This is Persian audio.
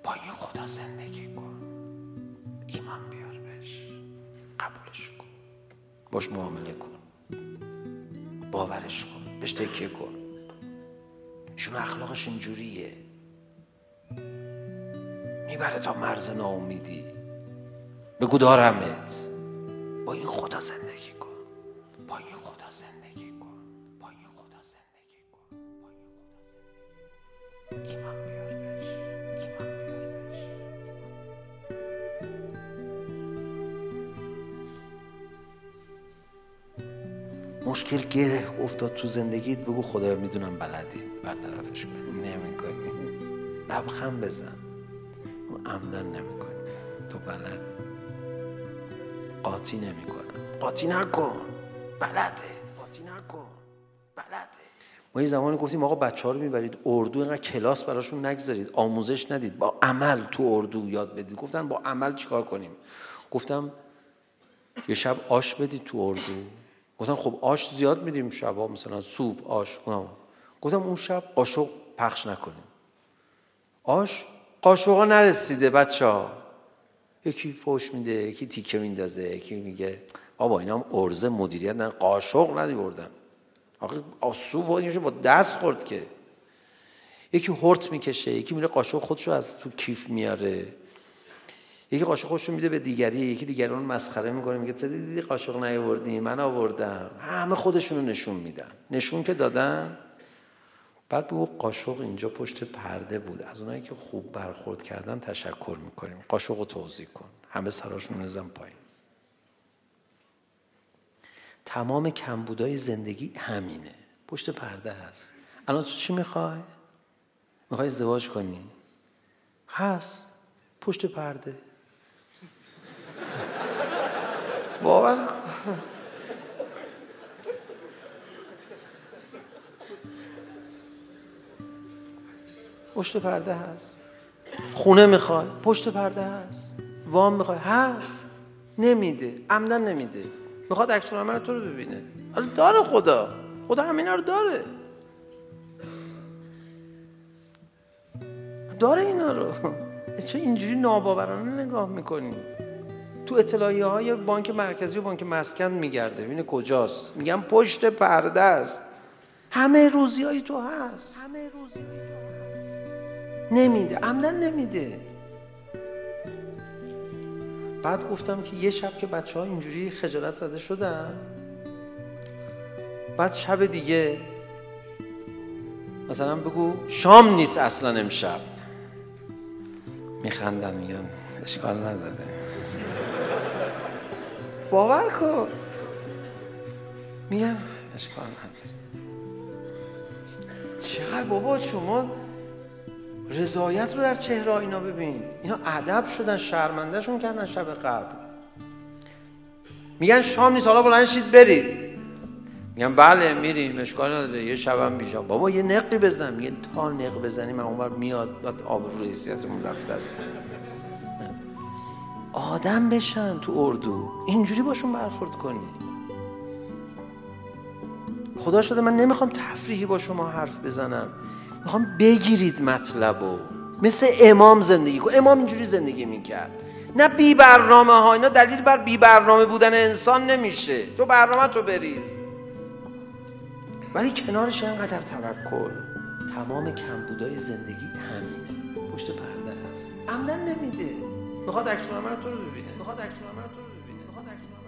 با این خدا زندگی کن، ایمان بیار بهش، قبولش کن، باش معامله کن، باورش کن، بهش تکیه کن. شون اخلاقش اینجوریه، میبره تا مرز ناامیدی. بگو دارمت. با این خدا زندگی کن، با این خدا زندگی کن، با این خدا زندگی کن، با این خدا زندگی کن. ایمان بیار بهش، ایمان بیار بهش. مشکل گره افتاد تو زندگیت، بگو خدا میدونم بلدی برطرفش کنی. نمی‌کنی، لبخند بزن، عمدن نمی‌کنی، تو بلد. قاطی نمی‌کنم، قاطی نکن، بلده. قاطی نکن، بلده. ما یه زمانی گفتیم آقا بچه‌ها رو میبرید اردو، اینقدر کلاس براشون نگذارید، آموزش ندید، با عمل تو اردو یاد بدید. گفتن با عمل چیکار کنیم؟ گفتم یه شب آش بدید تو اردو. گفتن خب آش زیاد میدیم شبا، مثلا سوپ آش. گفتم اون شب قاشق پخش نکنیم. آش قاشقا نرسیده بچه‌ها، یکی فوش میده، یکی تیکه میندازه، یکی میگه بابا اینا هم ارزه مدیریت نه، قاشق ندیوردن. آخه سوپ میشه با دست خورد که. یکی هورت میکشه، یکی میره قاشق خودشو از تو کیف میاره، یکی قاشق خودشو میده به دیگری، یکی دیگری اون مسخره میکنه، میگه تو دیدی قاشق نیاوردی، من آوردم. همه خودشونو نشون میدن. نشون که دادن، بعد بگو قاشق اینجا پشت پرده بود، از اونایی که خوب برخورد کردن تشکر میکنیم، قاشقو توضیح کن. همه سراشون نزن پایین. تمام کمبودای زندگی همینه، پشت پرده هست. الان تو چی میخوای؟ میخوای ازدواج کنی؟ هست پشت پرده. باور کن. پشت پرده هست. خونه میخوای؟ پشت پرده هست. وام میخوای؟ هست. نمیده، عمدن نمیده، میخواد عکس‌العمل تو رو ببینه. حالا داره خدا همینا رو داره اینا رو. چه اینجوری ناباورانه نگاه میکنی؟ تو اطلاعیه های بانک مرکزی و بانک مسکن میگرده، ببینه کجاست. میگم پشت پرده است. همه روزی های تو هست. نمیده، عمدن نمیده. بعد گفتم که یه شب که بچه ها اینجوری خجالت زده شدن، بعد شب دیگه مثلا بگو شام نیست اصلا امشب، میخندن میگن اشکال نداره. باور کن، میگن اشکال نداره. چقدر بابا شما رضایت رو در چهره اینا ببین. اینا ادب شدن، شرمندهشون کردن شب قبل. میگن شام نیست، حالا بلند شید برید. میگن بله میریم، اشکال نداره، یه شبم بیشم. بابا یه نقی بزن. میگن تا نق بزنیم من اونور میاد، بعد آبرو رئیسیتمون رفته است. آدم بشن تو اردو، اینجوری باشون برخورد کنی. خدا شده من نمیخوام تفریحی با شما حرف بزنم، میخوام بگیرید مطلبو. مثل امام زندگی کن. امام اینجوری زندگی میکرد، نه بی برنامه ها. اینا دلیل بر بی برنامه بودن انسان نمیشه. تو برنامه تو بریز، ولی کنارش اینقدر توکل. تمام کمبودای زندگی همینه، پشت پرده هست. عمدن نمیده، میخواد عکس‌العمل تو رو ببینه.